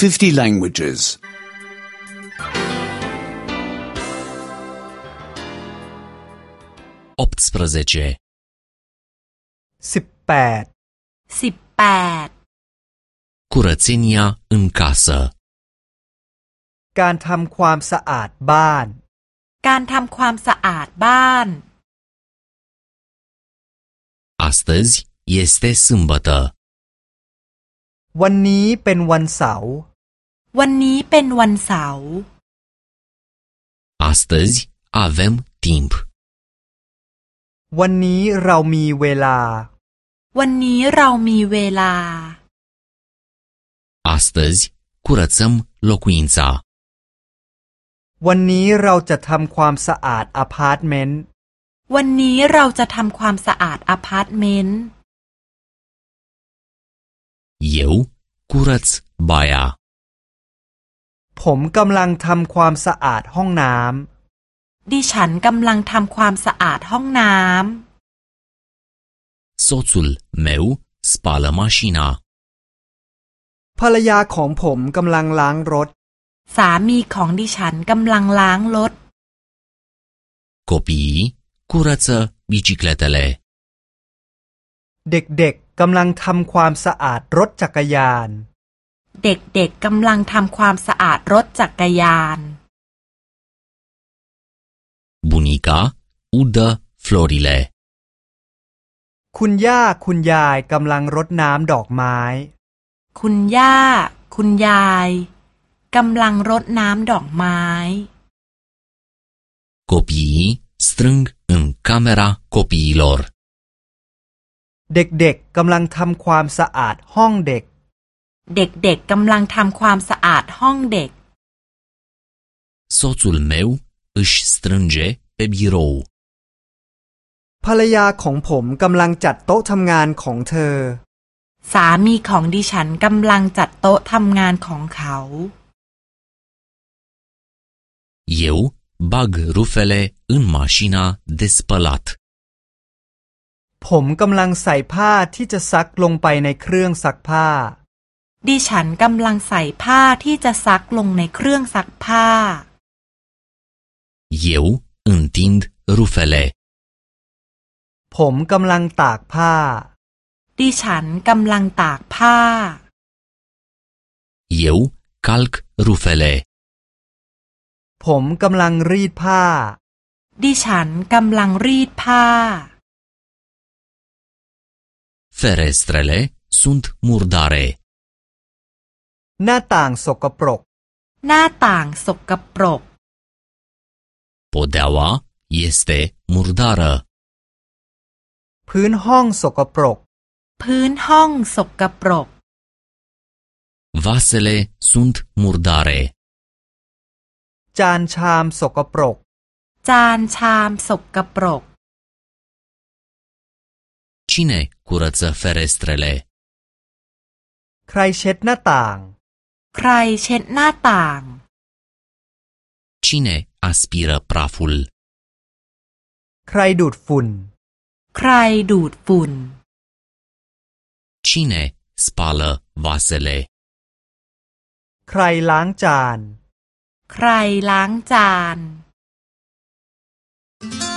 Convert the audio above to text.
50 languages. 18 18 Curățenia în casă การทำความสะอาดบ้านการทำความสะอาดบ้าน Astăzi este sâmbătă วันนี้เป็นวันเสาร์วันนี้เป็นวันเสาร์ Astăzi avem timp วันนี้เรามีเวลาวันนี้เรามีเวลา Astăzi curățăm locuința วันนี้เราจะทำความสะอาดอพาร์ตเมนต์วันนี้เราจะทำความสะอาดอพาร์ตเมนต์ Eu curăț baia ผมกำลังทำความสะอาดห้องน้ำดิฉันกำลังทำความสะอาดห้องน้ำ Soțul meu spală mașina ภรรยาของผมกำลังล้างรถสามีของดิฉันกำลังล้างรถ Copiii curăță bicicletele เด็กๆกำลังทำความสะอาดรถจักรยานเด็กๆกำลังทำความสะอาดรถจักรยาน Bunica udă florile คุณย่าคุณยายกำลังรดน้ำดอกไม้คุณย่าคุณยายกำลังรดน้ำดอกไม้ Copiii strâng în camera copiilor เด็กๆกำลังทำความสะอาดห้องเด็กเด็กๆกำลังทำความสะอาดห้องเด็ก Soțul meu își strânge pe birou ภรรยาของผมกำลังจัดโต๊ะทำงานของเธอสามีของดิฉันกำลังจัดโต๊ะทำงานของเขา Eu bag rufele în mașina de spălat ผมกำลังใส่ผ้าที่จะซักลงไปในเครื่องซักผ้าดิฉันกำลังใส่ผ้าที่จะซักลงในเครื่องซักผ้า Eu întind rufele ผมกำลังตากผ้าดิฉันกำลังตากผ้า Eu calc rufele ผมกำลังรีดผ้าดิฉันกำลังรีดผ้า Ferestrele sunt murdare หน้าต่างสกปรกหน้าต่างสกปรก Podeaua este murdară พื้นห้องสกปรกพื้นห้องสกปรก Vasele sunt murdare จานชามสกปรกจานชามสกปรก Cine curăță ferestrele ใครเช็ดหน้าต่างใครเช็ดหน้าต่าง Cine aspiră praful ใครดูดฝุ่นใครดูดฝุ่น Cine spală vasele ใครล้างจานใครล้างจาน